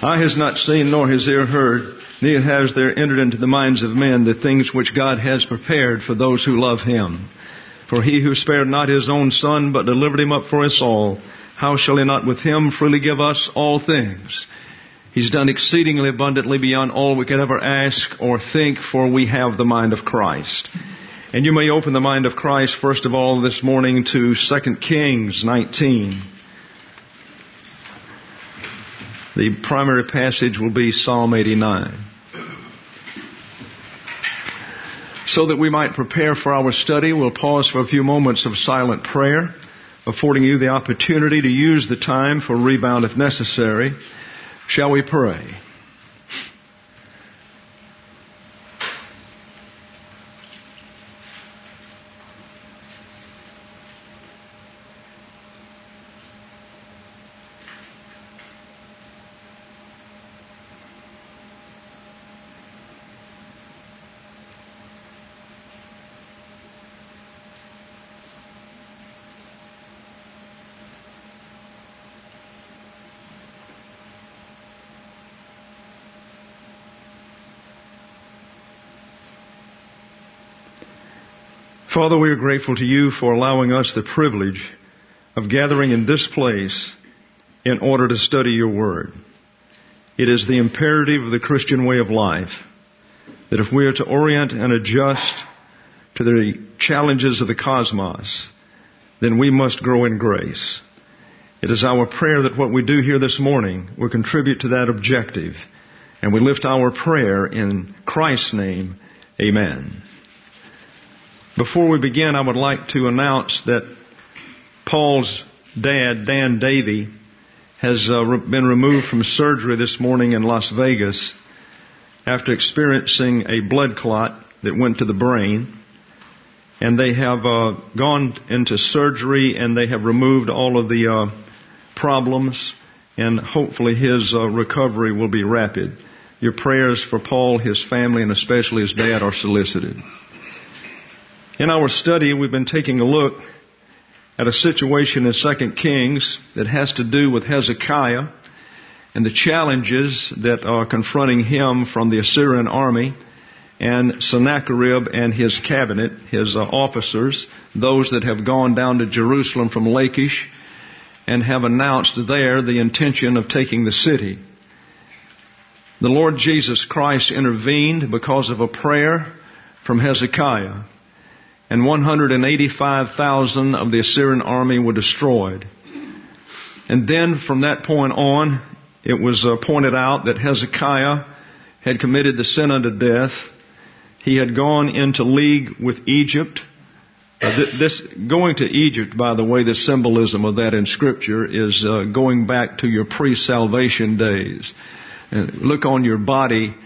Eye has not seen, nor has ear heard, neither has there entered into the minds of men the things which God has prepared for those who love Him. For He who spared not His own Son, but delivered Him up for us all, how shall He not with Him freely give us all things? He's done exceedingly abundantly beyond all we could ever ask or think, for we have the mind of Christ. And you may open the mind of Christ, first of all, this morning to 2 Kings 19. The primary passage will be Psalm 89. So that we might prepare for our study, we'll pause for a few moments of silent prayer, affording you the opportunity to use the time for rebound if necessary. Shall we pray? Father, we are grateful to You for allowing us the privilege of gathering in this place in order to study Your Word. It is the imperative of the Christian way of life that if we are to orient and adjust to the challenges of the cosmos, then we must grow in grace. It is our prayer that what we do here this morning will contribute to that objective, and we lift our prayer in Christ's name. Amen. Before we begin, I would like to announce that Paul's dad, Dan Davey, has been removed from surgery this morning in Las Vegas after experiencing a blood clot that went to the brain. And they have gone into surgery and they have removed all of the problems, and hopefully his recovery will be rapid. Your prayers for Paul, his family, and especially his dad are solicited. In our study, we've been taking a look at a situation in 2 Kings that has to do with Hezekiah and the challenges that are confronting him from the Assyrian army, and Sennacherib and his cabinet, his officers, those that have gone down to Jerusalem from Lachish and have announced there the intention of taking the city. The Lord Jesus Christ intervened because of a prayer from Hezekiah, and 185,000 of the Assyrian army were destroyed. And then from that point on, it was pointed out that Hezekiah had committed the sin unto death. He had gone into league with Egypt. This going to Egypt, by the way, the symbolism of that in Scripture is going back to your pre-salvation days. And look on your body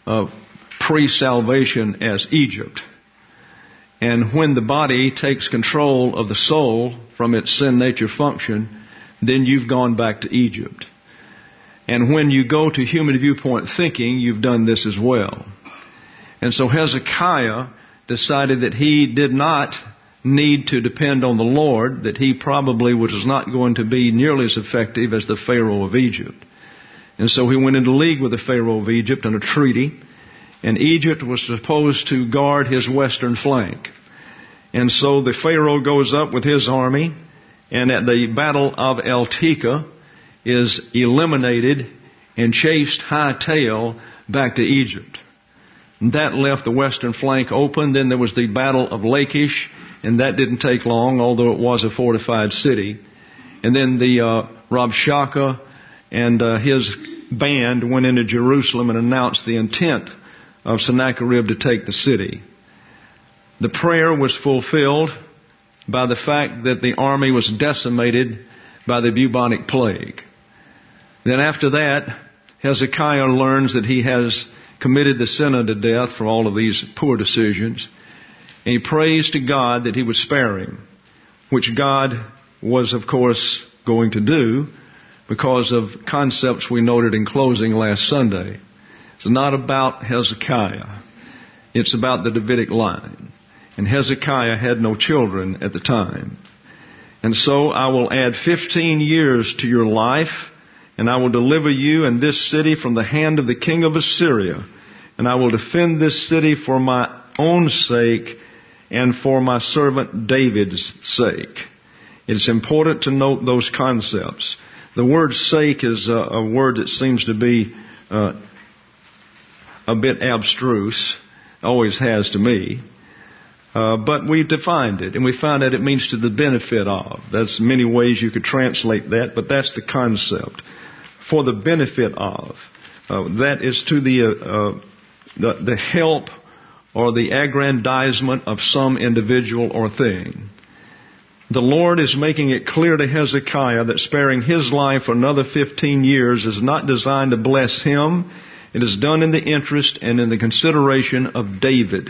pre-salvation as Egypt. And when the body takes control of the soul from its sin nature function, then you've gone back to Egypt. And when you go to human viewpoint thinking, you've done this as well. And so Hezekiah decided that he did not need to depend on the Lord, that he probably was not going to be nearly as effective as the Pharaoh of Egypt. And so he went into league with the Pharaoh of Egypt on a treaty, and Egypt was supposed to guard his western flank. And so the Pharaoh goes up with his army, and at the Battle of El-Teka is eliminated and chased hightail back to Egypt. And that left the western flank open. Then there was the Battle of Lachish, and that didn't take long, although it was a fortified city. And then the Rabshakeh and his band went into Jerusalem and announced the intent of Sennacherib to take the city. The prayer was fulfilled by the fact that the army was decimated by the bubonic plague. Then after that, Hezekiah learns that he has committed the sin unto death for all of these poor decisions. And he prays to God that He would spare him, which God was, of course, going to do because of concepts we noted in closing last Sunday. It's not about Hezekiah. It's about the Davidic line. And Hezekiah had no children at the time. And so I will add 15 years to your life, and I will deliver you and this city from the hand of the king of Assyria. And I will defend this city for my own sake and for my servant David's sake. It's important to note those concepts. The word sake is a word that seems to be a bit abstruse, always has to me. But we defined it, and we found that it means to the benefit of. There's many ways you could translate that, but that's the concept. For the benefit of. That is to the help or the aggrandizement of some individual or thing. The Lord is making it clear to Hezekiah that sparing his life for another 15 years is not designed to bless him. It is done in the interest and in the consideration of David.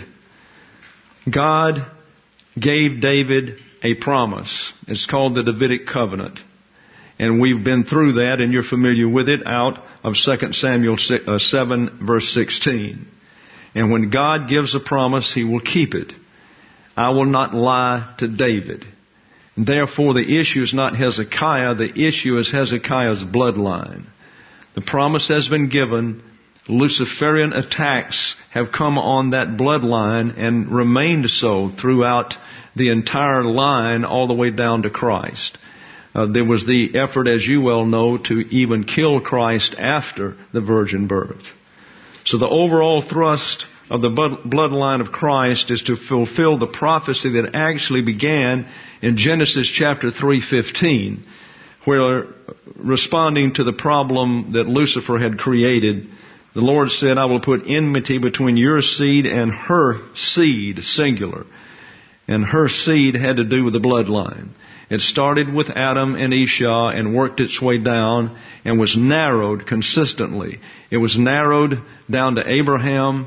God gave David a promise. It's called the Davidic covenant. And we've been through that, and you're familiar with it out of 2 Samuel 7, verse 16. And when God gives a promise, He will keep it. I will not lie to David. And therefore, the issue is not Hezekiah. The issue is Hezekiah's bloodline. The promise has been given. Luciferian attacks have come on that bloodline and remained so throughout the entire line all the way down to Christ. There was the effort, as you well know, to even kill Christ after the virgin birth. So the overall thrust of the bloodline of Christ is to fulfill the prophecy that actually began in Genesis chapter 3:15, where, responding to the problem that Lucifer had created, the Lord said, I will put enmity between your seed and her seed, singular. And her seed had to do with the bloodline. It started with Adam and Esau and worked its way down and was narrowed consistently. It was narrowed down to Abraham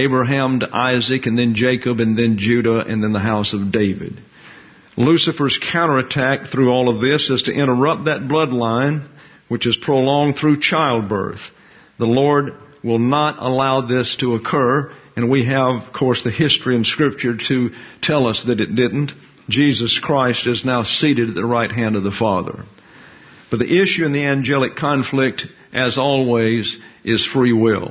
to Isaac, and then Jacob, and then Judah, and then the house of David. Lucifer's counterattack through all of this is to interrupt that bloodline, which is prolonged through childbirth. The Lord will not allow this to occur, and we have, of course, the history in Scripture to tell us that it didn't. Jesus Christ is now seated at the right hand of the Father. But the issue in the angelic conflict, as always, is free will.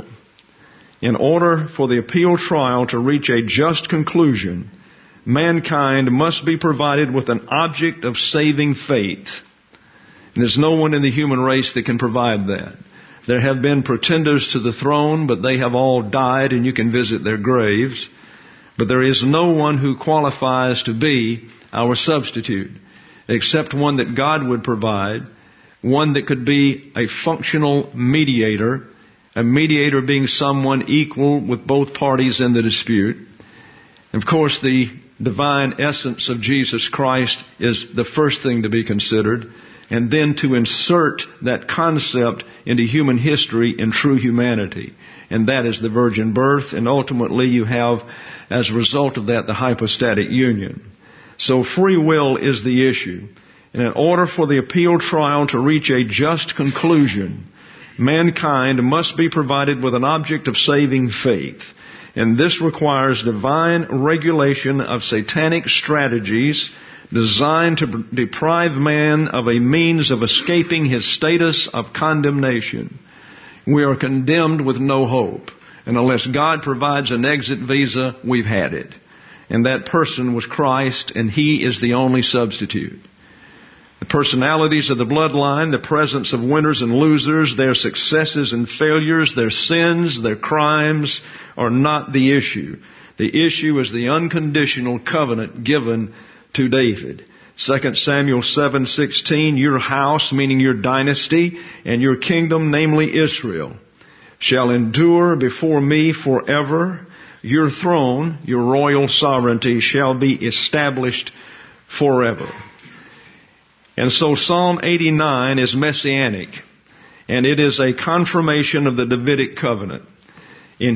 In order for the appeal trial to reach a just conclusion, mankind must be provided with an object of saving faith. And there's no one in the human race that can provide that. There have been pretenders to the throne, but they have all died, and you can visit their graves. But there is no one who qualifies to be our substitute, except one that God would provide, one that could be a functional mediator, a mediator being someone equal with both parties in the dispute. Of course, the divine essence of Jesus Christ is the first thing to be considered, and then to insert that concept into human history in true humanity. And that is the virgin birth, and ultimately you have, as a result of that, the hypostatic union. So free will is the issue. And in order for the appeal trial to reach a just conclusion, mankind must be provided with an object of saving faith. And this requires divine regulation of satanic strategies designed to deprive man of a means of escaping his status of condemnation. We are condemned with no hope. And unless God provides an exit visa, we've had it. And that person was Christ, and He is the only substitute. The personalities of the bloodline, the presence of winners and losers, their successes and failures, their sins, their crimes are not the issue. The issue is the unconditional covenant given to David. 2 Samuel 7:16, your house, meaning your dynasty, and your kingdom, namely Israel, shall endure before me forever. Your throne, your royal sovereignty, shall be established forever. And so Psalm 89 is messianic, and it is a confirmation of the Davidic covenant. The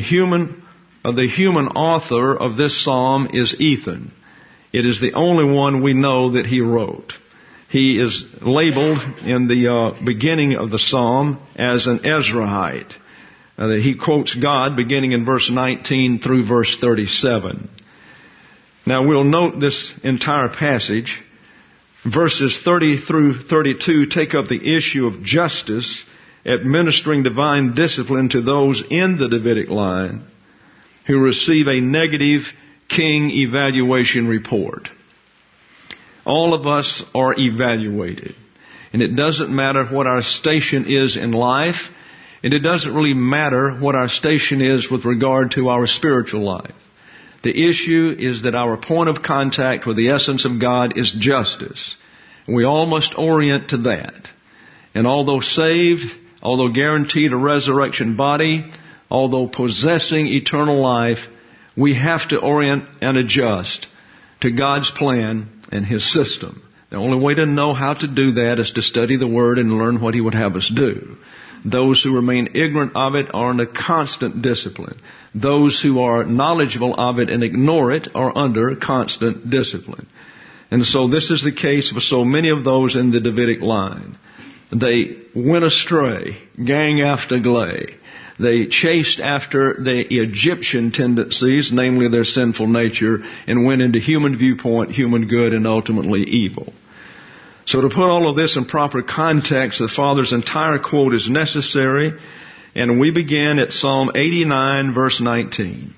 human author of this psalm is Ethan. It is the only one we know that he wrote. He is labeled in the beginning of the psalm as an Ezrahite. He quotes God beginning in verse 19 through verse 37. Now we'll note this entire passage. Verses 30 through 32 take up the issue of justice, administering divine discipline to those in the Davidic line who receive a negative king evaluation report. All of us are evaluated. And it doesn't matter what our station is in life, and it doesn't really matter what our station is with regard to our spiritual life. The issue is that our point of contact with the essence of God is justice. And we all must orient to that. And although saved, although guaranteed a resurrection body, although possessing eternal life, we have to orient and adjust to God's plan and His system. The only way to know how to do that is to study the Word and learn what He would have us do. Those who remain ignorant of it are under constant discipline. Those who are knowledgeable of it and ignore it are under constant discipline. And so this is the case for so many of those in the Davidic line. They went astray, gang after glay. They chased after the Egyptian tendencies, namely their sinful nature, and went into human viewpoint, human good, and ultimately evil. So to put all of this in proper context, the Father's entire quote is necessary, and we begin at Psalm 89, verse 19.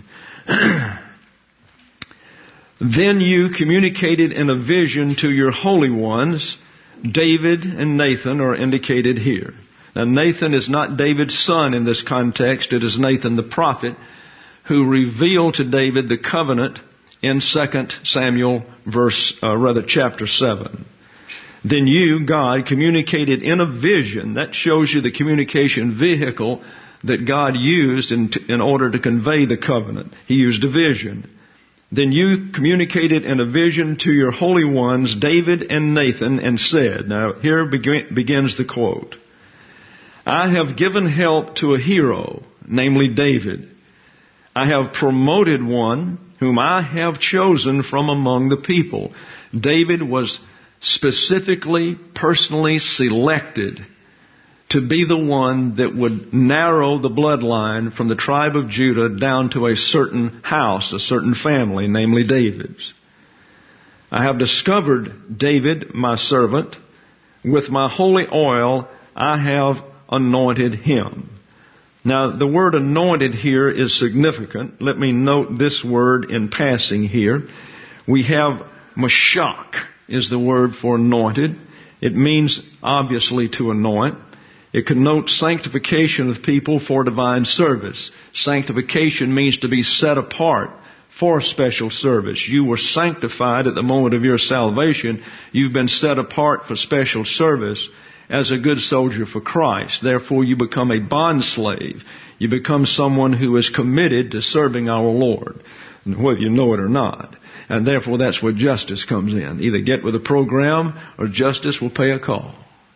Then you communicated in a vision to your holy ones. David and Nathan are indicated here. Now, Nathan is not David's son in this context. It is Nathan the prophet who revealed to David the covenant in 2 Samuel chapter 7. Then you, God, communicated in a vision. That shows you the communication vehicle that God used in order to convey the covenant. He used a vision. Then you communicated in a vision to your holy ones, David and Nathan, and said, now here begins the quote, I have given help to a hero, namely David. I have promoted one whom I have chosen from among the people. David was specifically, personally selected to be the one that would narrow the bloodline from the tribe of Judah down to a certain house, a certain family, namely David's. I have discovered David, my servant. With my holy oil, I have anointed him. Now, the word anointed here is significant. Let me note this word in passing here. We have mashak is the word for anointed. It means, obviously, to anoint. It connotes sanctification of people for divine service. Sanctification means to be set apart for special service. You were sanctified at the moment of your salvation. You've been set apart for special service as a good soldier for Christ. Therefore, you become a bond slave. You become someone who is committed to serving our Lord, whether you know it or not. And therefore, that's where justice comes in. Either get with the program or justice will pay a call.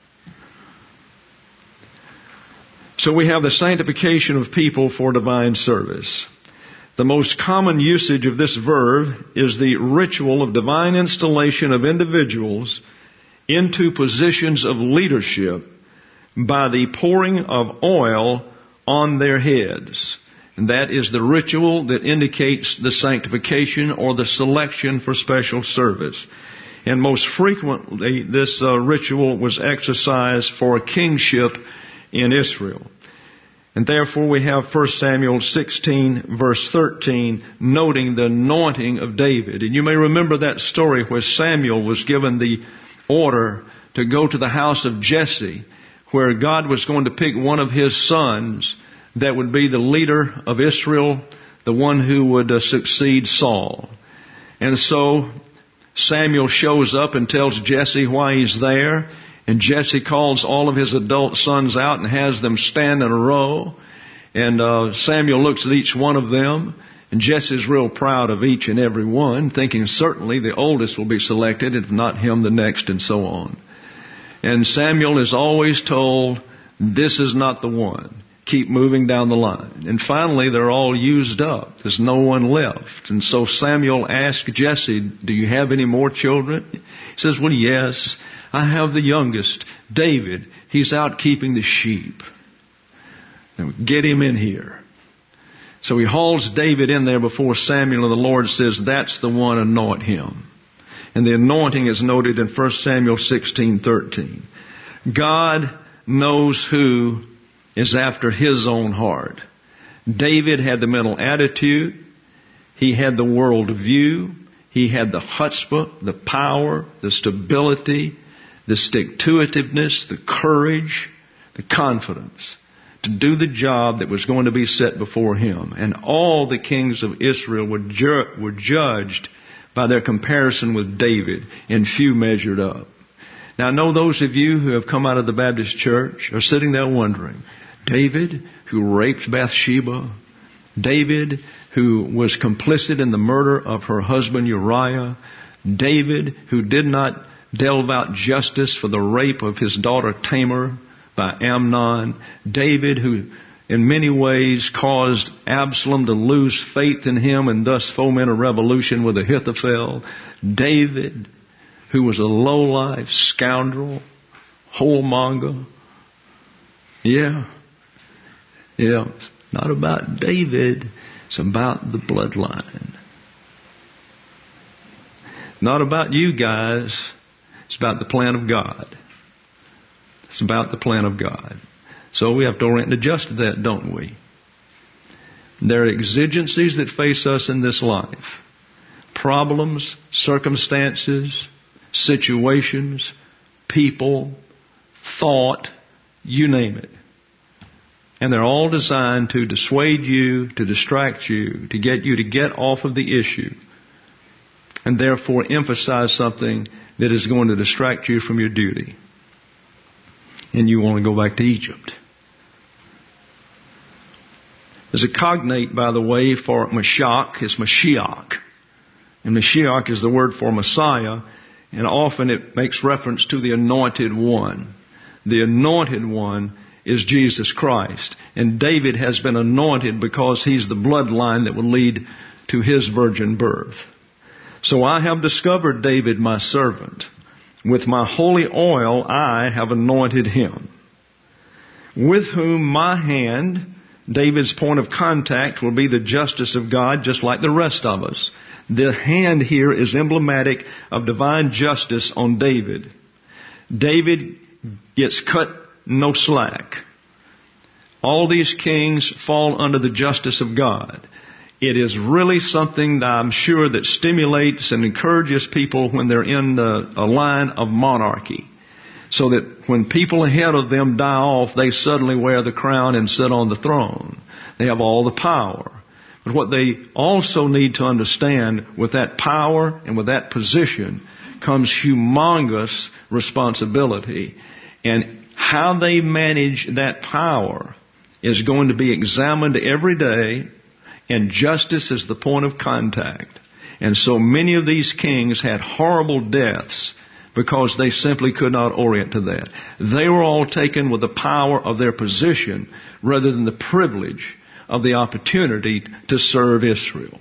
So we have the sanctification of people for divine service. The most common usage of this verb is the ritual of divine installation of individuals into positions of leadership by the pouring of oil on their heads. And that is the ritual that indicates the sanctification or the selection for special service. And most frequently, this ritual was exercised for kingship in Israel. And therefore we have 1 Samuel 16 verse 13 noting the anointing of David. And you may remember that story where Samuel was given the order to go to the house of Jesse, where God was going to pick one of his sons that would be the leader of Israel, the one who would succeed Saul. And so Samuel shows up and tells Jesse why he's there. And Jesse calls all of his adult sons out and has them stand in a row. And Samuel looks at each one of them. And Jesse's real proud of each and every one, thinking certainly the oldest will be selected, if not him, the next, and so on. And Samuel is always told, this is not the one. Keep moving down the line. And finally, they're all used up. There's no one left. And so Samuel asked Jesse, do you have any more children? He says, well, yes. I have the youngest, David. He's out keeping the sheep. Now, get him in here. So he hauls David in there before Samuel, and the Lord says, that's the one, anoint him. And the anointing is noted in 1 Samuel 16:13. God knows who is after his own heart. David had the mental attitude. He had the world view. He had the chutzpah, the power, the stability, the stick-to-itiveness, the courage, the confidence to do the job that was going to be set before him. And all the kings of Israel were judged by their comparison with David, and few measured up. Now I know those of you who have come out of the Baptist church are sitting there wondering, David who raped Bathsheba, David who was complicit in the murder of her husband Uriah, David who did not delve out justice for the rape of his daughter Tamar by Amnon, David who in many ways caused Absalom to lose faith in him and thus foment a revolution with Ahithophel, David who was a low-life scoundrel, whoremonger. Yeah. It's not about David. It's about the bloodline. Not about you guys. It's about the plan of God. It's about the plan of God. So we have to orient and adjust to that, don't we? There are exigencies that face us in this life. Problems, circumstances, situations, people, thought, you name it. And they're all designed to dissuade you, to distract you, to get you to get off of the issue. And therefore emphasize something that is going to distract you from your duty. And you want to go back to Egypt. There's a cognate, by the way, for Mashiach. It's Mashiach. And Mashiach is the word for Messiah. And often it makes reference to the anointed one. The anointed one is Jesus Christ. And David has been anointed because he's the bloodline that will lead to his virgin birth. So I have discovered David, my servant. With my holy oil I have anointed him. With whom my hand, David's point of contact, will be the justice of God, just like the rest of us. The hand here is emblematic of divine justice on David. David gets cut no slack. All these kings fall under the justice of God. It is really something that I'm sure that stimulates and encourages people when they're in a line of monarchy. So that when people ahead of them die off, they suddenly wear the crown and sit on the throne. They have all the power. But what they also need to understand, with that power and with that position comes humongous responsibility. And how they manage that power is going to be examined every day, and justice is the point of contact. And so many of these kings had horrible deaths because they simply could not orient to that. They were all taken with the power of their position rather than the privilege of the opportunity to serve Israel.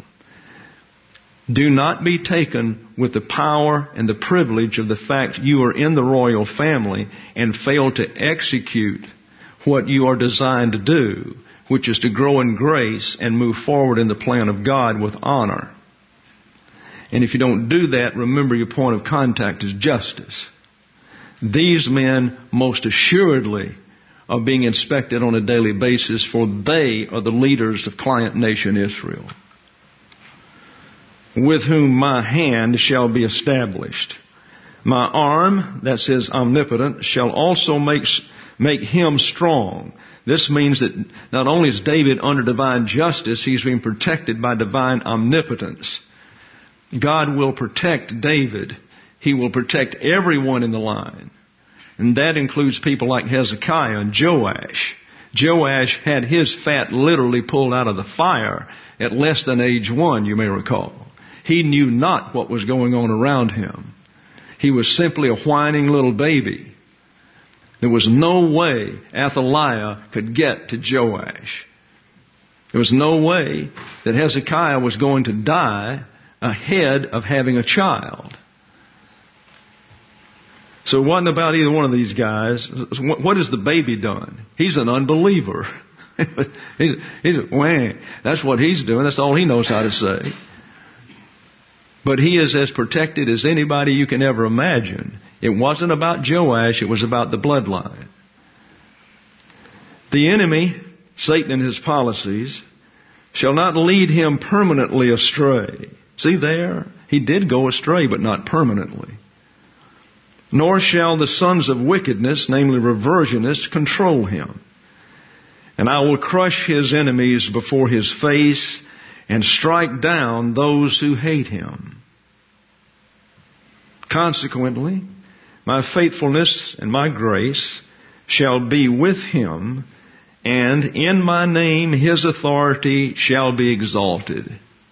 Do not be taken with the power and the privilege of the fact you are in the royal family and fail to execute what you are designed to do, which is to grow in grace and move forward in the plan of God with honor. And if you don't do that, remember your point of contact is justice. These men most assuredly are being inspected on a daily basis, for they are the leaders of client nation Israel. With whom my hand shall be established. My arm, that says omnipotent, shall also make him strong. This means that not only is David under divine justice, he's being protected by divine omnipotence. God will protect David. He will protect everyone in the line. And that includes people like Hezekiah and Joash. Joash had his fat literally pulled out of the fire at less than age 1, you may recall. He knew not what was going on around him. He was simply a whining little baby. There was no way Athaliah could get to Joash. There was no way that Hezekiah was going to die ahead of having a child. So it wasn't about either one of these guys. What has the baby done? He's an unbeliever. That's what he's doing. That's all he knows how to say. But he is as protected as anybody you can ever imagine. It wasn't about Joash. It was about the bloodline. The enemy, Satan and his policies, shall not lead him permanently astray. See there? He did go astray, but not permanently. Nor shall the sons of wickedness, namely reversionists, control him. And I will crush his enemies before his face and strike down those who hate him. Consequently, my faithfulness and my grace shall be with him, and in my name his authority shall be exalted.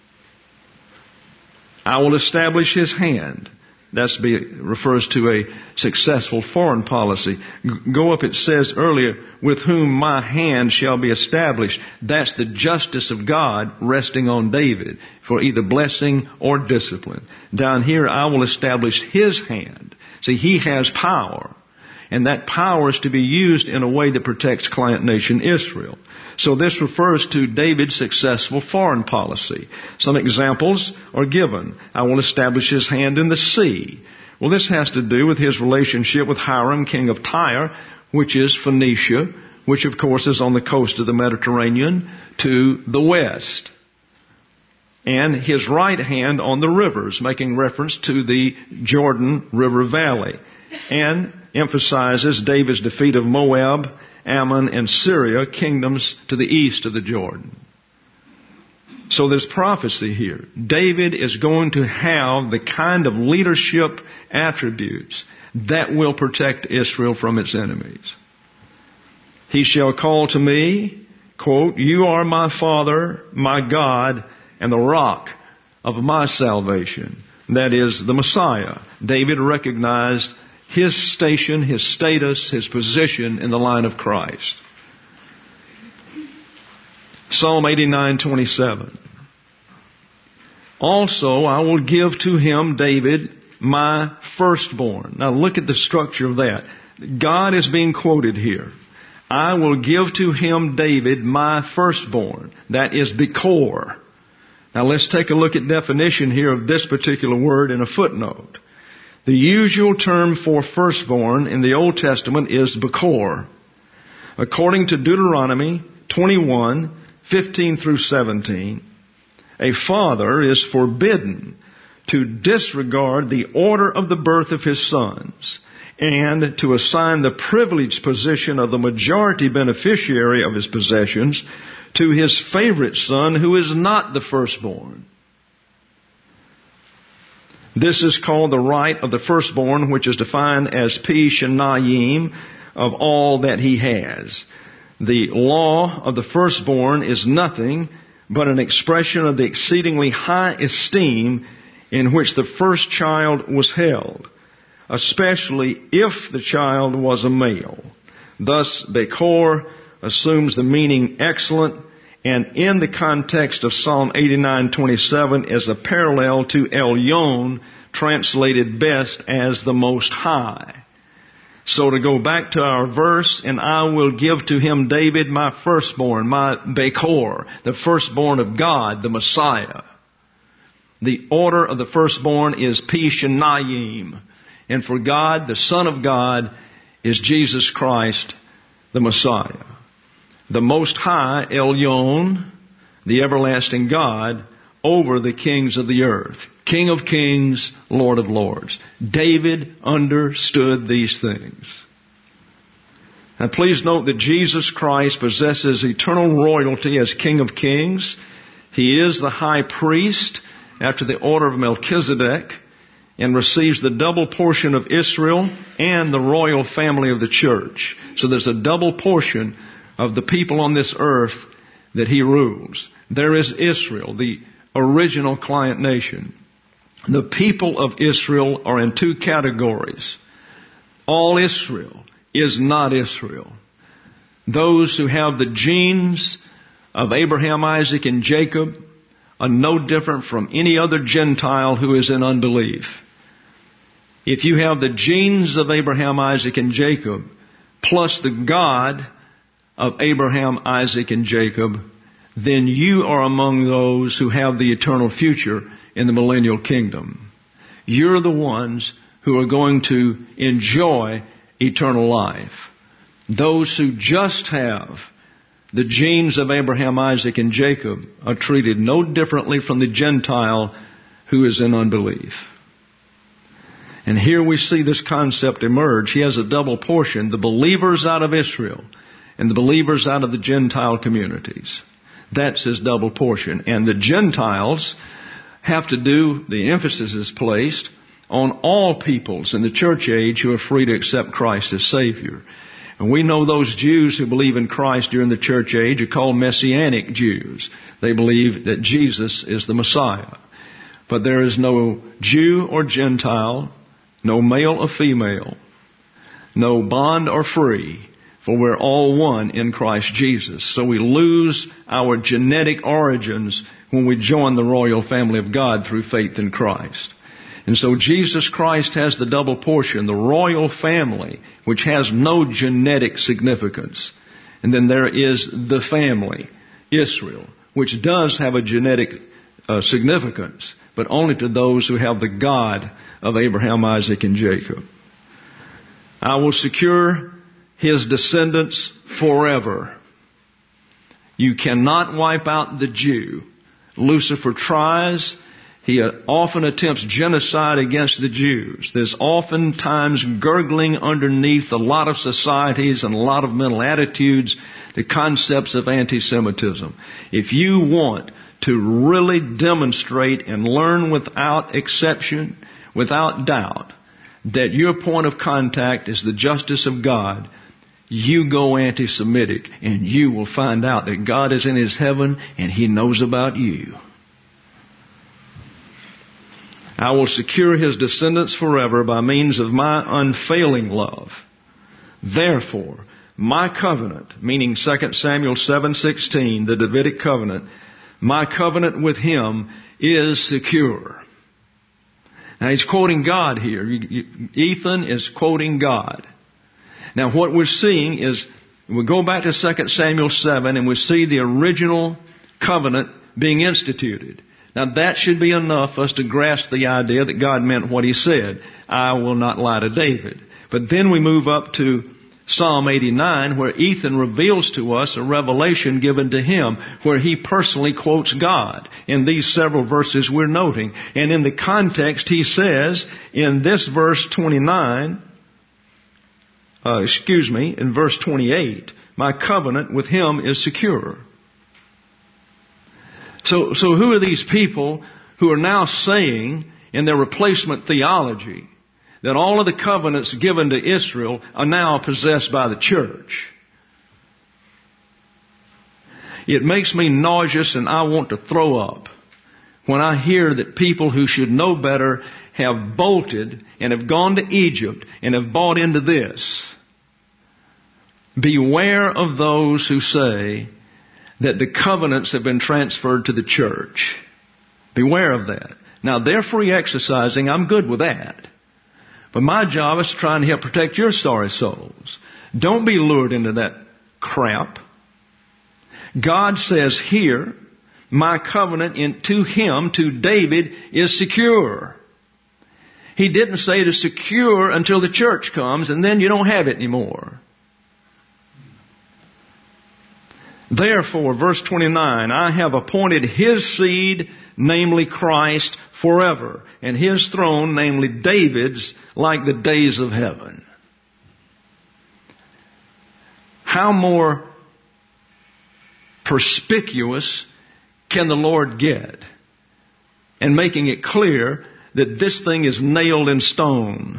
I will establish his hand. That refers to a successful foreign policy. Go up, it says earlier, with whom my hand shall be established. That's the justice of God resting on David for either blessing or discipline. Down here, I will establish his hand. See, he has power. And that power is to be used in a way that protects client nation Israel. So this refers to David's successful foreign policy. Some examples are given. I will establish his hand in the sea. Well, this has to do with his relationship with Hiram, king of Tyre, which is Phoenicia, which of course is on the coast of the Mediterranean to the west. And his right hand on the rivers, making reference to the Jordan River Valley. And emphasizes David's defeat of Moab, Ammon, and Syria, kingdoms to the east of the Jordan. So there's prophecy here. David is going to have the kind of leadership attributes that will protect Israel from its enemies. He shall call to me, quote, "You are my Father, my God, and the rock of my salvation." That is the Messiah. David recognized his station, his status, his position in the line of Christ. Psalm 89:27. Also, I will give to him, David, my firstborn. Now look at the structure of that. God is being quoted here. I will give to him, David, my firstborn. That is Bekor. Now let's take a look at definition here of this particular word in a footnote. The usual term for firstborn in the Old Testament is Bekor. According to Deuteronomy 21:15 through 17, a father is forbidden to disregard the order of the birth of his sons and to assign the privileged position of the majority beneficiary of his possessions to his favorite son who is not the firstborn. This is called the right of the firstborn, which is defined as Pi Shanayim, of all that he has. The law of the firstborn is nothing but an expression of the exceedingly high esteem in which the first child was held, especially if the child was a male. Thus, Bekor assumes the meaning excellent, and in the context of Psalm 89:27 is a parallel to Elyon, translated best as the Most High. So to go back to our verse, and I will give to him, David, my firstborn, my Bekor, the firstborn of God, the Messiah. The order of the firstborn is Pi Shanayim. And for God, the Son of God, is Jesus Christ, the Messiah. The Most High, Elyon, the everlasting God, over the kings of the earth. King of kings, Lord of lords. David understood these things. Now please note that Jesus Christ possesses eternal royalty as King of kings. He is the high priest after the order of Melchizedek and receives the double portion of Israel and the royal family of the church. So there's a double portion of the people on this earth that he rules. There is Israel, the original client nation. The people of Israel are in two categories. All Israel is not Israel. Those who have the genes of Abraham, Isaac, and Jacob are no different from any other Gentile who is in unbelief. If you have the genes of Abraham, Isaac, and Jacob, plus the God of Abraham, Isaac, and Jacob, then you are among those who have the eternal future in the millennial kingdom. You're the ones who are going to enjoy eternal life. Those who just have The genes of Abraham, Isaac, and Jacob are treated no differently from the Gentile who is in unbelief. And here we see this concept emerge. He has a double portion, the believers out of Israel and the believers out of the Gentile communities. That's his double portion. And the Gentiles have to do, the emphasis is placed on all peoples in the church age who are free to accept Christ as Savior. And we know those Jews who believe in Christ during the church age are called Messianic Jews. They believe that Jesus is the Messiah. But there is no Jew or Gentile, no male or female, no bond or free, for we're all one in Christ Jesus. So we lose our genetic origins when we join the royal family of God through faith in Christ. And so Jesus Christ has the double portion, the royal family, which has no genetic significance. And then there is the family, Israel, which does have a genetic significance, but only to those who have the God of Abraham, Isaac, and Jacob. I will secure his descendants forever. You cannot wipe out the Jew. Lucifer tries. He often attempts genocide against the Jews. There's oftentimes gurgling underneath a lot of societies and a lot of mental attitudes the concepts of anti-Semitism. If you want to really demonstrate and learn without exception, without doubt, that your point of contact is the justice of God, you go anti-Semitic and you will find out that God is in His heaven and He knows about you. I will secure his descendants forever by means of my unfailing love. Therefore, my covenant, meaning 2 Samuel 7:16, the Davidic covenant, my covenant with him is secure. Now he's quoting God here. Ethan is quoting God. Now what we're seeing is, we go back to 2 Samuel 7 and we see the original covenant being instituted. Now that should be enough for us to grasp the idea that God meant what He said. I will not lie to David. But then we move up to Psalm 89 where Ethan reveals to us a revelation given to him where he personally quotes God in these several verses we're noting. And in the context he says in this verse 29, in verse 28, my covenant with him is secure. So who are these people who are now saying in their replacement theology that all of the covenants given to Israel are now possessed by the church? It makes me nauseous and I want to throw up when I hear that people who should know better have bolted and have gone to Egypt and have bought into this. Beware of those who say that the covenants have been transferred to the church. Beware of that. Now, they're free exercising. I'm good with that. But my job is to try and help protect your sorry souls. Don't be lured into that crap. God says here, my covenant to him, to David, is secure. He didn't say it is secure until the church comes, and then you don't have it anymore. Therefore, verse 29, I have appointed his seed, namely Christ, forever, and his throne, namely David's, like the days of heaven. How more perspicuous can the Lord get in making it clear that this thing is nailed in stone?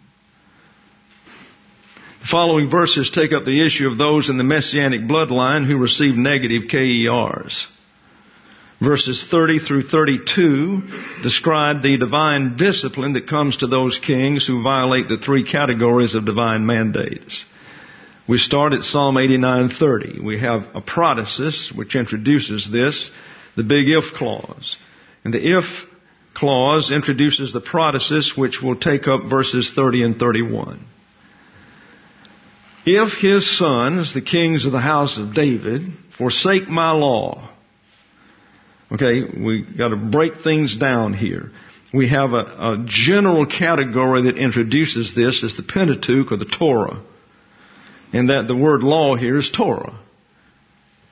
The following verses take up the issue of those in the Messianic bloodline who receive negative KERs. Verses 30 through 32 describe the divine discipline that comes to those kings who violate the three categories of divine mandates. We start at Psalm 89:30. We have a protasis which introduces this, the big if clause. And the if clause introduces the protasis which will take up verses 30 and 31. If his sons, the kings of the house of David, forsake my law. Okay, we got to break things down here. We have a general category that introduces this as the Pentateuch or the Torah. And that the word law here is Torah.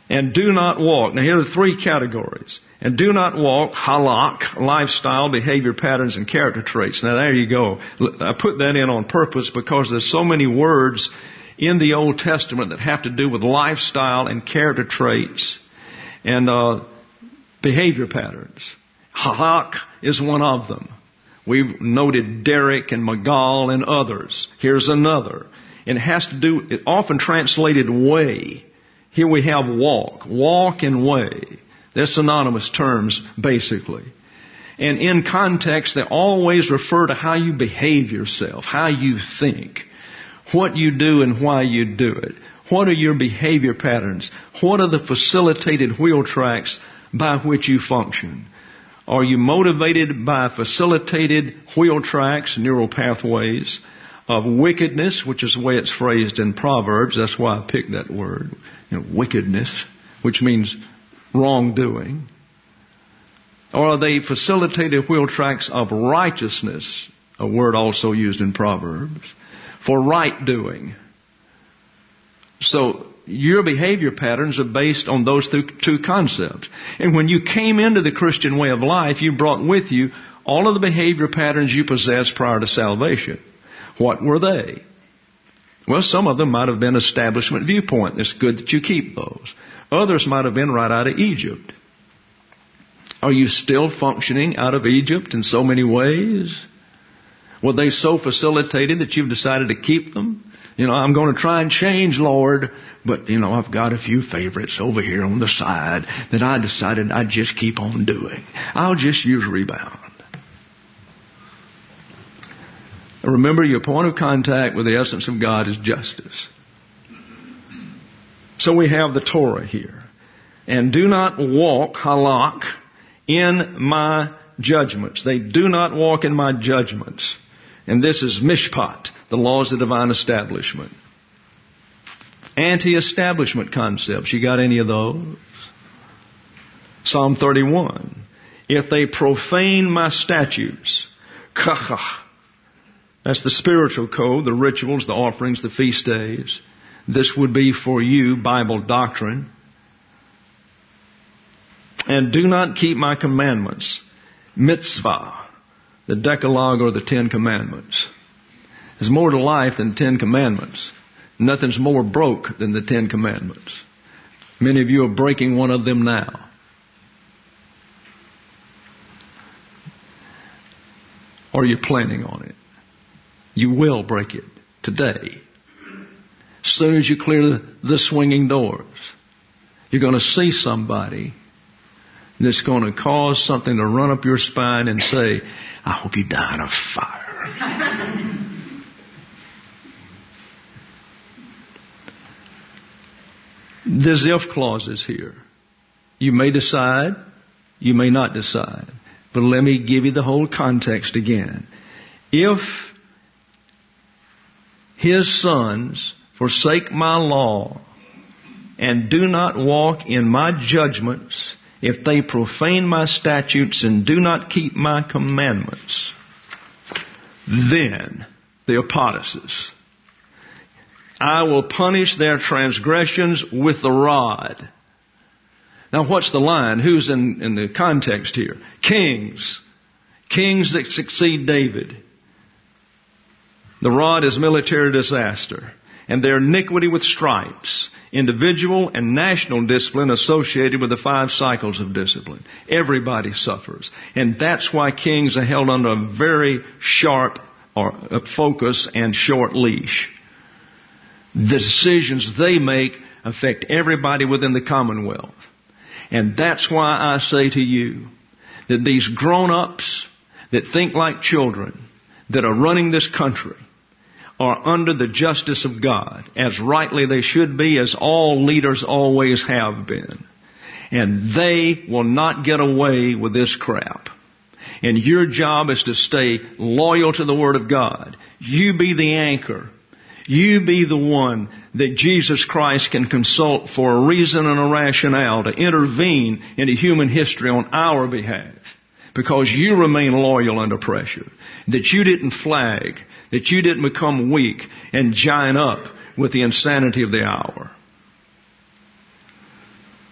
And do not walk. Now here are the three categories. And do not walk, halak, lifestyle, behavior patterns, and character traits. Now there you go. I put that in on purpose because there's so many words in the Old Testament that have to do with lifestyle and character traits and behavior patterns. Halak is one of them. We've noted Derek and Magal and others. Here's another. It has to do, it often translated way. Here we have walk. Walk and way. They're synonymous terms, basically. And in context, they always refer to how you behave yourself, how you think, what you do and why you do it. What are your behavior patterns? What are the facilitated wheel tracks by which you function? Are you motivated by facilitated wheel tracks, neural pathways, of wickedness, which is the way it's phrased in Proverbs? That's why I picked that word. Wickedness, which means wrongdoing. Or are they facilitated wheel tracks of righteousness, a word also used in Proverbs, for right doing? So your behavior patterns are based on those two concepts. And when you came into the Christian way of life, you brought with you all of the behavior patterns you possessed prior to salvation. What were they? Well, some of them might have been establishment viewpoint. It's good that you keep those. Others might have been right out of Egypt. Are you still functioning out of Egypt in so many ways? Were they so facilitated that you've decided to keep them? I'm going to try and change, Lord, but, I've got a few favorites over here on the side that I decided I'd just keep on doing. I'll just use rebound. Remember, your point of contact with the essence of God is justice. So we have the Torah here. And do not walk, halak, in my judgments. They do not walk in my judgments. And this is mishpat, the laws of divine establishment. Anti-establishment concepts. You got any of those? Psalm 31. If they profane my statutes, kachach. That's the spiritual code, the rituals, the offerings, the feast days. This would be for you Bible doctrine. And do not keep my commandments. Mitzvah, the Decalogue or the Ten Commandments. There's more to life than 10 commandments. Nothing's more broke than the 10 commandments. Many of you are breaking one of them now. Or you're planning on it. You will break it today. As soon as you clear the swinging doors, you're going to see somebody that's going to cause something to run up your spine and say, I hope you die in a fire. There's if clauses here. You may decide, you may not decide. But let me give you the whole context again. If his sons forsake my law and do not walk in my judgments, if they profane my statutes and do not keep my commandments, then the apodosis, I will punish their transgressions with the rod. Now what's the line? Who's in the context here? Kings. Kings that succeed David. The rod is military disaster. And their iniquity with stripes. Individual and national discipline associated with the 5 cycles of discipline. Everybody suffers. And that's why kings are held under a very sharp focus and short leash. The decisions they make affect everybody within the commonwealth. And that's why I say to you that these grown-ups that think like children that are running this country are under the justice of God, as rightly they should be, as all leaders always have been. And they will not get away with this crap. And your job is to stay loyal to the Word of God. You be the anchor. You be the one that Jesus Christ can consult for a reason and a rationale to intervene into human history on our behalf. Because you remain loyal under pressure. That you didn't flag. That you didn't become weak and giant up with the insanity of the hour.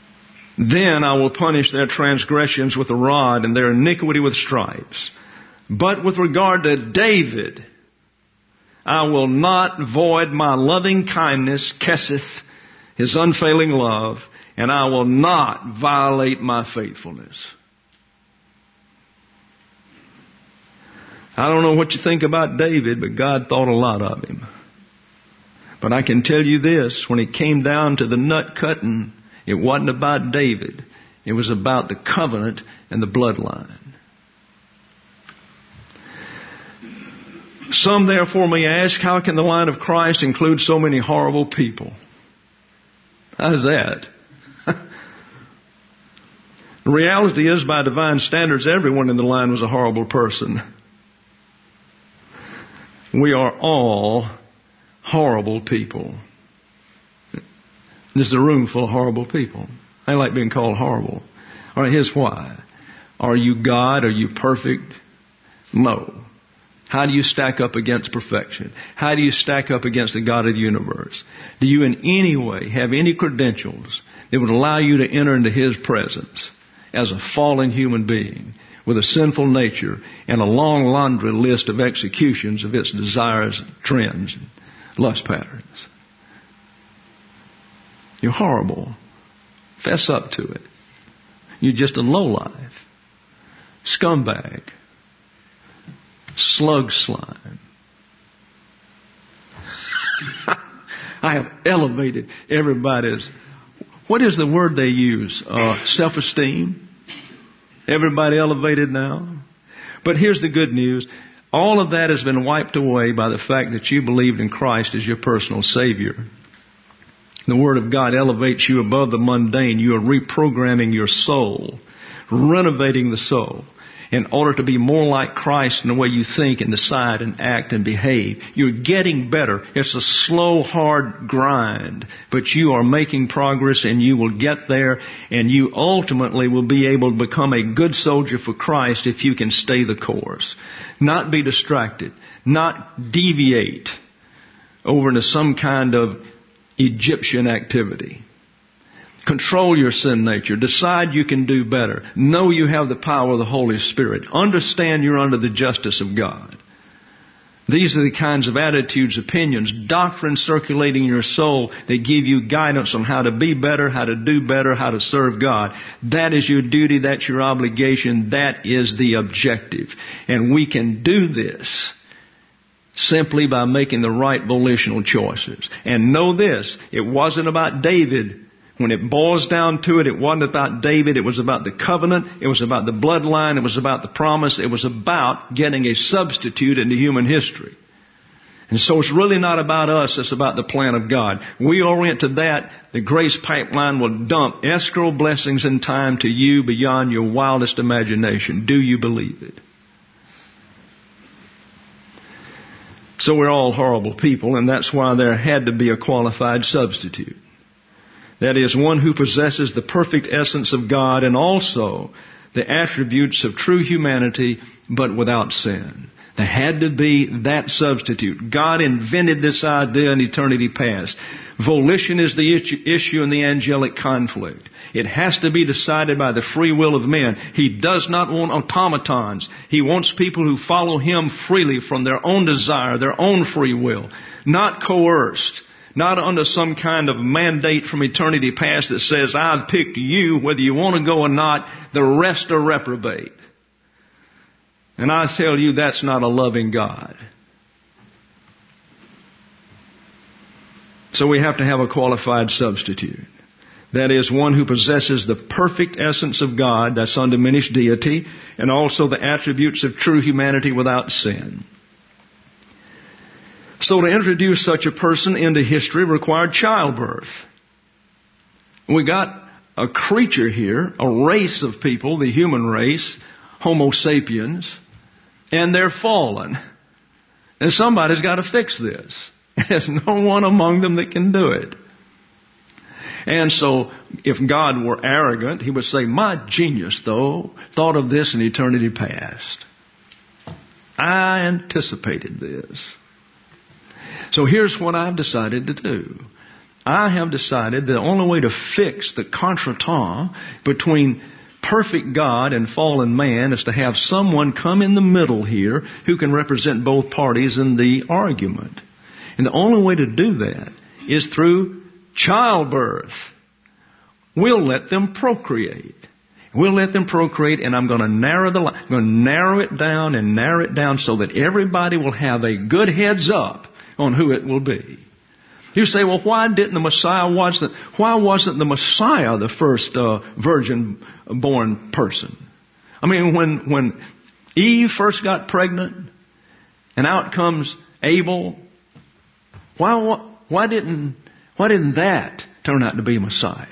Then I will punish their transgressions with a rod and their iniquity with stripes. But with regard to David, I will not void my loving kindness, Keseth, his unfailing love, and I will not violate my faithfulness. I don't know what you think about David, but God thought a lot of him. But I can tell you this, when it came down to the nut cutting, it wasn't about David. It was about the covenant and the bloodline. Some therefore may ask, how can the line of Christ include so many horrible people? How's that? The reality is, by divine standards, everyone in the line was a horrible person. We are all horrible people. This is a room full of horrible people. I like being called horrible. All right, here's why. Are you God? Are you perfect? No. How do you stack up against perfection? How do you stack up against the God of the universe? Do you in any way have any credentials that would allow you to enter into His presence as a fallen human being with a sinful nature and a long laundry list of executions of its desires, trends, and lust patterns? You're horrible. Fess up to it. You're just a lowlife, scumbag, slug slime. I have elevated everybody's, what is the word they use? Self-esteem. Everybody elevated now. But here's the good news. All of that has been wiped away by the fact that you believed in Christ as your personal Savior. The Word of God elevates you above the mundane. You are reprogramming your soul, renovating the soul in order to be more like Christ in the way you think and decide and act and behave. You're getting better. It's a slow, hard grind, but you are making progress and you will get there, and you ultimately will be able to become a good soldier for Christ if you can stay the course. Not be distracted, not deviate over into some kind of Egyptian activity. Control your sin nature. Decide you can do better. Know you have the power of the Holy Spirit. Understand you're under the justice of God. These are the kinds of attitudes, opinions, doctrines circulating in your soul that give you guidance on how to be better, how to do better, how to serve God. That is your duty. That's your obligation. That is the objective. And we can do this simply by making the right volitional choices. And know this, it wasn't about David. When it boils down to it, it wasn't about David. It was about the covenant. It was about the bloodline. It was about the promise. It was about getting a substitute into human history. And so it's really not about us. It's about the plan of God. We orient to that. The grace pipeline will dump escrow blessings in time to you beyond your wildest imagination. Do you believe it? So we're all horrible people, and that's why there had to be a qualified substitute. That is, one who possesses the perfect essence of God and also the attributes of true humanity, but without sin. There had to be that substitute. God invented this idea in eternity past. Volition is the issue in the angelic conflict. It has to be decided by the free will of men. He does not want automatons. He wants people who follow Him freely from their own desire, their own free will, not coerced. Not under some kind of mandate from eternity past that says, I've picked you, whether you want to go or not, the rest are reprobate. And I tell you, that's not a loving God. So we have to have a qualified substitute. That is, one who possesses the perfect essence of God, that's undiminished deity, and also the attributes of true humanity without sin. So to introduce such a person into history required childbirth. We got a creature here, a race of people, the human race, Homo sapiens, and they're fallen. And somebody's got to fix this. There's no one among them that can do it. And so if God were arrogant, He would say, my genius, though, thought of this in eternity past. I anticipated this. So here's what I've decided to do. I have decided the only way to fix the contretemps between perfect God and fallen man is to have someone come in the middle here who can represent both parties in the argument. And the only way to do that is through childbirth. We'll let them procreate. We'll let them procreate, and I'm going to narrow the line. I'm going to narrow it down so that everybody will have a good heads up on who it will be. You say, well, why wasn't the Messiah the first virgin-born person? I mean, when Eve first got pregnant, and out comes Abel, why didn't that turn out to be Messiah?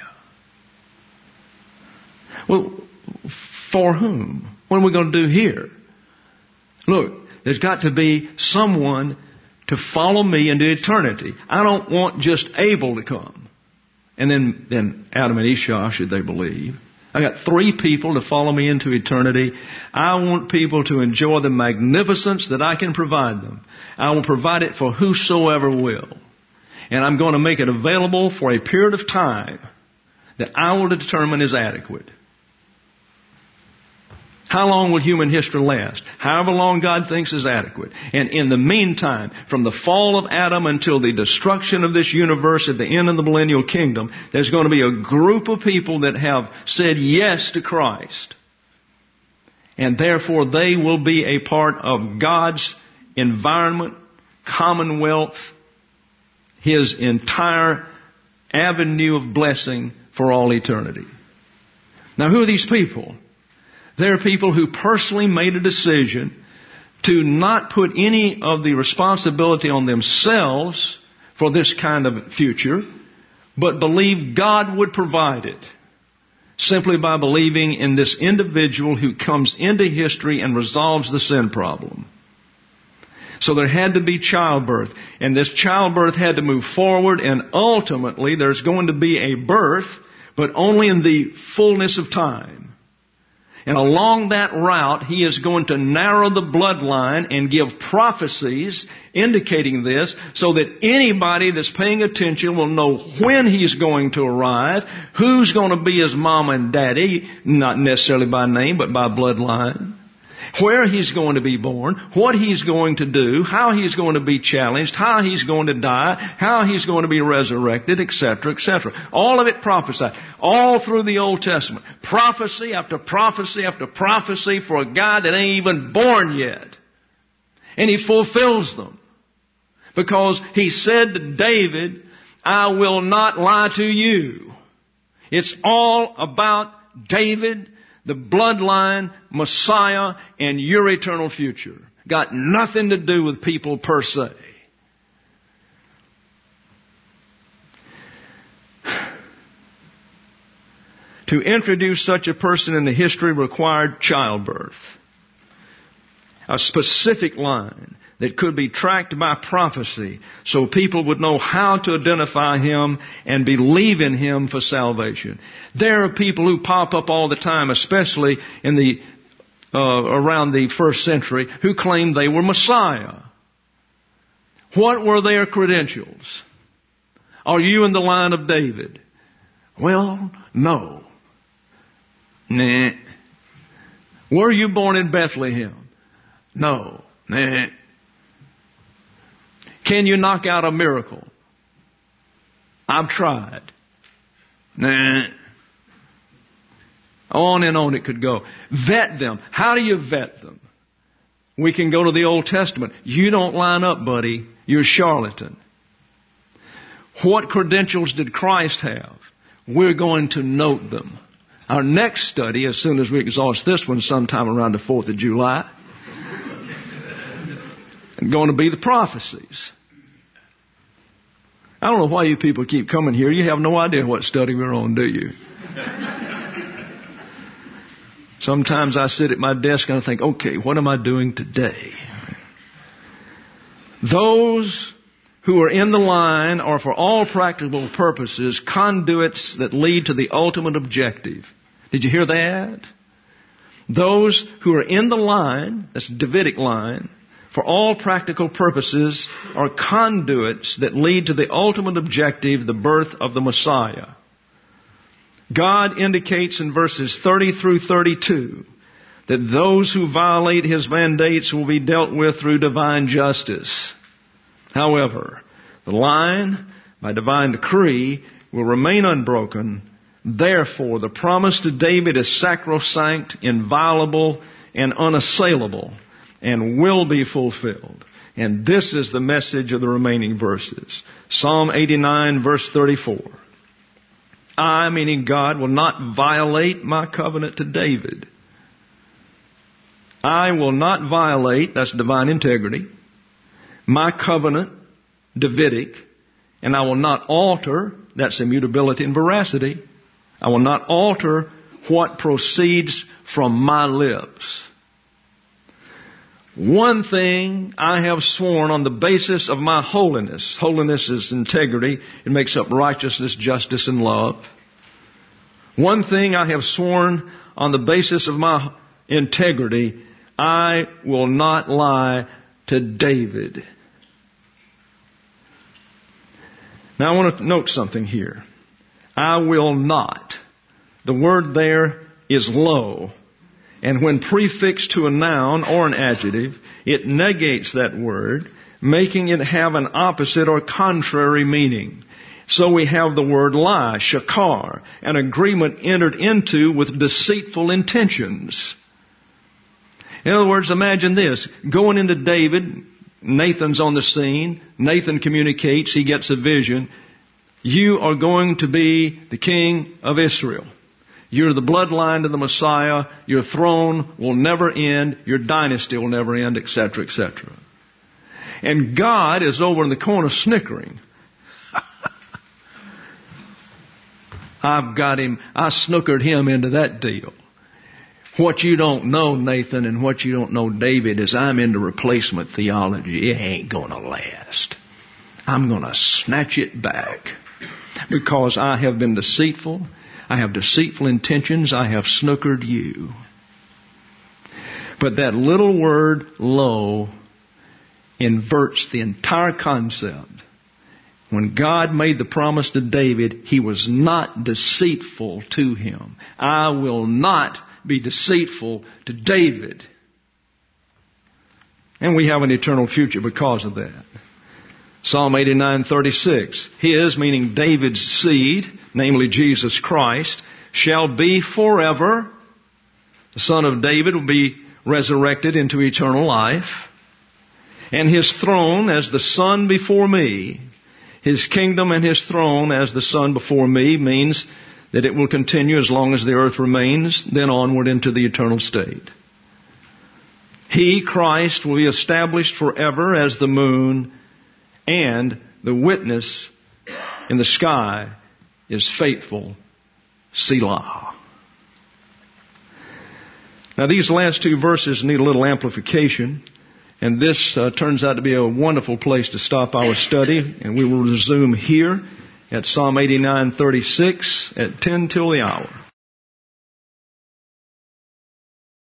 Well, for whom? What are we going to do here? Look, there's got to be someone to follow me into eternity. I don't want just Abel to come. And then Adam and Esau, should they believe. I got 3 people to follow me into eternity. I want people to enjoy the magnificence that I can provide them. I will provide it for whosoever will. And I'm going to make it available for a period of time that I will determine is adequate. How long will human history last? However long God thinks is adequate. And in the meantime, from the fall of Adam until the destruction of this universe at the end of the millennial kingdom, there's going to be a group of people that have said yes to Christ. And therefore they will be a part of God's environment, commonwealth, His entire avenue of blessing for all eternity. Now, who are these people? They're people who personally made a decision to not put any of the responsibility on themselves for this kind of future, but believe God would provide it simply by believing in this individual who comes into history and resolves the sin problem. So there had to be childbirth, and this childbirth had to move forward, and ultimately there's going to be a birth, but only in the fullness of time. And along that route, He is going to narrow the bloodline and give prophecies indicating this so that anybody that's paying attention will know when He's going to arrive, who's going to be His mama and daddy, not necessarily by name, but by bloodline, where He's going to be born, what He's going to do, how He's going to be challenged, how He's going to die, how He's going to be resurrected, etc., etc. All of it prophesied. All through the Old Testament. Prophecy after prophecy after prophecy for a guy that ain't even born yet. And He fulfills them. Because He said to David, I will not lie to you. It's all about David, the bloodline, Messiah, and your eternal future. Got nothing to do with people per se. To introduce such a person into history required childbirth. A specific line that could be tracked by prophecy so people would know how to identify Him and believe in Him for salvation. There are people who pop up all the time, especially in the around the first century, who claimed they were Messiah. What were their credentials? Are you in the line of David? Well, no. Nah. Were you born in Bethlehem? No. Nah. Can you knock out a miracle? I've tried. Nah. On and on it could go. Vet them. How do you vet them? We can go to the Old Testament. You don't line up, buddy. You're a charlatan. What credentials did Christ have? We're going to note them. Our next study, as soon as we exhaust this one sometime around the 4th of July, is going to be the prophecies. I don't know why you people keep coming here. You have no idea what study we're on, do you? Sometimes I sit at my desk and I think, okay, what am I doing today? Those who are in the line are, for all practical purposes, conduits that lead to the ultimate objective. Did you hear that? Those who are in the line, that's the Davidic line, for all practical purposes, are conduits that lead to the ultimate objective, the birth of the Messiah. God indicates in verses 30 through 32 that those who violate His mandates will be dealt with through divine justice. However, the line, by divine decree, will remain unbroken. Therefore, the promise to David is sacrosanct, inviolable, and unassailable, and will be fulfilled. And this is the message of the remaining verses. Psalm 89, verse 34. I, meaning God, will not violate my covenant to David. I will not violate, that's divine integrity, my covenant, Davidic, and I will not alter, that's immutability and veracity. I will not alter what proceeds from my lips. One thing I have sworn on the basis of my holiness. Holiness is integrity. It makes up righteousness, justice, and love. One thing I have sworn on the basis of my integrity, I will not lie to David. Now I want to note something here. I will not. The word there is lo. And when prefixed to a noun or an adjective, it negates that word, making it have an opposite or contrary meaning. So we have the word lie, shakar, an agreement entered into with deceitful intentions. In other words, imagine this. Going into David, Nathan's on the scene. Nathan communicates. He gets a vision. You are going to be the king of Israel. You're the bloodline to the Messiah. Your throne will never end. Your dynasty will never end, etc., etc. And God is over in the corner snickering. I've got him. I snookered him into that deal. What you don't know, Nathan, and what you don't know, David, is I'm into replacement theology. It ain't going to last. I'm going to snatch it back because I have been deceitful. I have deceitful intentions. I have snookered you. But that little word, lo, inverts the entire concept. When God made the promise to David, He was not deceitful to him. I will not be deceitful to David. And we have an eternal future because of that. Psalm 89:36. His, meaning David's seed, namely Jesus Christ, shall be forever. The son of David will be resurrected into eternal life. And His throne as the sun before me. His kingdom and His throne as the sun before me means that it will continue as long as the earth remains, then onward into the eternal state. He, Christ, will be established forever as the moon, and the witness in the sky is faithful, Selah. Now these last two verses need a little amplification, and this turns out to be a wonderful place to stop our study, and we will resume here at Psalm 89:36 at 10 till the hour.